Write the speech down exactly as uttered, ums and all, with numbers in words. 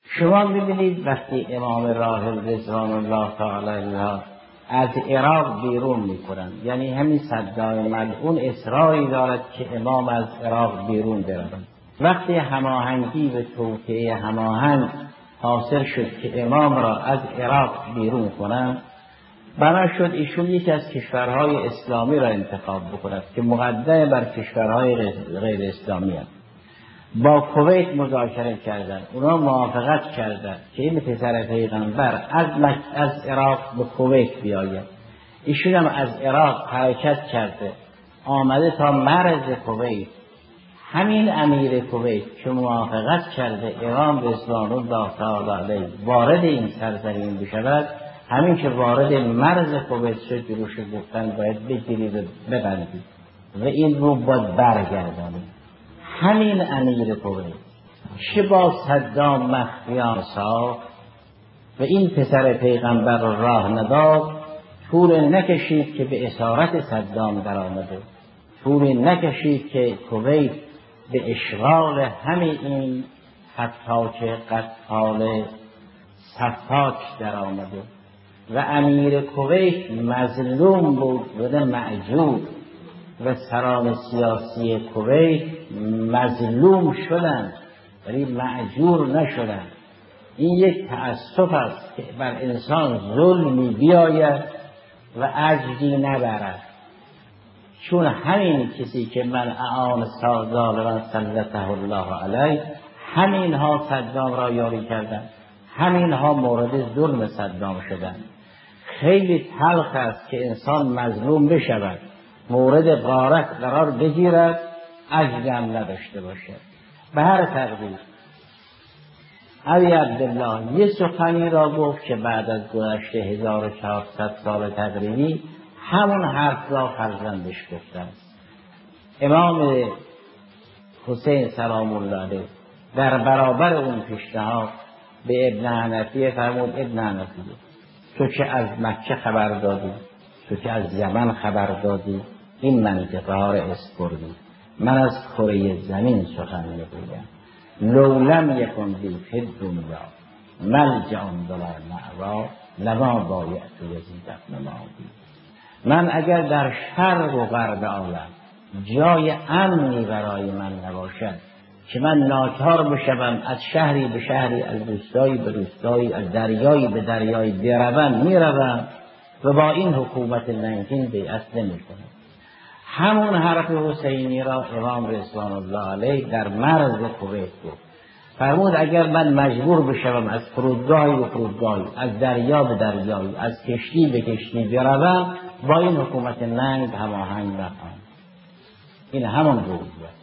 شما ببینید وقتی امام راحل رضوان الله تعالی علیه از عراق بیرون میکنن، یعنی همین صدام ملعون اصراری دارد که امام از عراق بیرون برود. وقتی هماهنگی و توطئه هماهنگ حاصل شد که امام را از عراق بیرون کنند، بنا شد ایشون یکی از کشورهای اسلامی را انتخاب بکند که مقدم بر کشورهای غیر اسلامی هست. با کویت مذاکره کردند، اونا موافقت کردند که این پسر پیغمبر از از عراق به کویت بیاید. ایشون هم از عراق حرکت کرده آمده تا مرز کویت. همین امیر کویت که موافقت کرده امام رضوان الله تعالی علیه وارد این سرزمین بشود، همین که وارد مرز کویت شد جلوش گفتن باید بگیرید و ببندید و این رو باید برگردانید. همین امیر کویت چه با صدام مخفیانه ساخت و این پسر پیغمبر را راه نداد، طول نکشید که به اسارت صدام در آمده، طول نکشید که کویت به اشغال همین این فتاک قتال سفاک در آمده و امیر کویت مظلوم بود و معجور و سران سیاسی کویت مظلوم شدند ولی معجور نشدند. این یک تأسف است که بر انسان ظلمی بیاید و اجری نبرد، چون همین کسی که من اعان ظالما سلطه الله علیه، همین ها صدام را یاری کردند، همین ها مورد ظلم صدام شدند. خیلی تلخ است که انسان مظلوم بشود، مورد غارت قرار بگیرد، اجری هم نداشته باشد. به هر تقدیر علی عبدالله یه سخنی را گفت که بعد از گذشت هزار و چهارصد سال تقریبی همون حرف را فرزندش گفتن. امام حسین سلام الله علیه در برابر اون پیشنهاد به ابن حنفیه فرمود ابن حنفیه تو که از مکه خبر دادی، تو که از یمن خبر دادی، این منطقه ها را اسپردی، من از کره زمین سخن میگویم. لولم یکن بی فی دنیا ملجأ ولا مأوی لما بایعت یزید بن معاویه. من اگر در شرق و غرب عالم جای امنی برای من نباشد که من ناچار بشوم از شهری به شهری، از روستایی به روستایی، از دریایی به دریایی بروم، میروم و با این حکومت لنگین بیعت نمیکنم. همون حرف حسینی را امام رضوان الله علیه در مرز کویت گفت. فرمود اگر من مجبور بشوم از فرودگاهی به فرودگاهی، از دریا به دریایی، از کشتی به کشتی بروم، با این حکومت ننگ هماهنگ نخواهم. این همون روز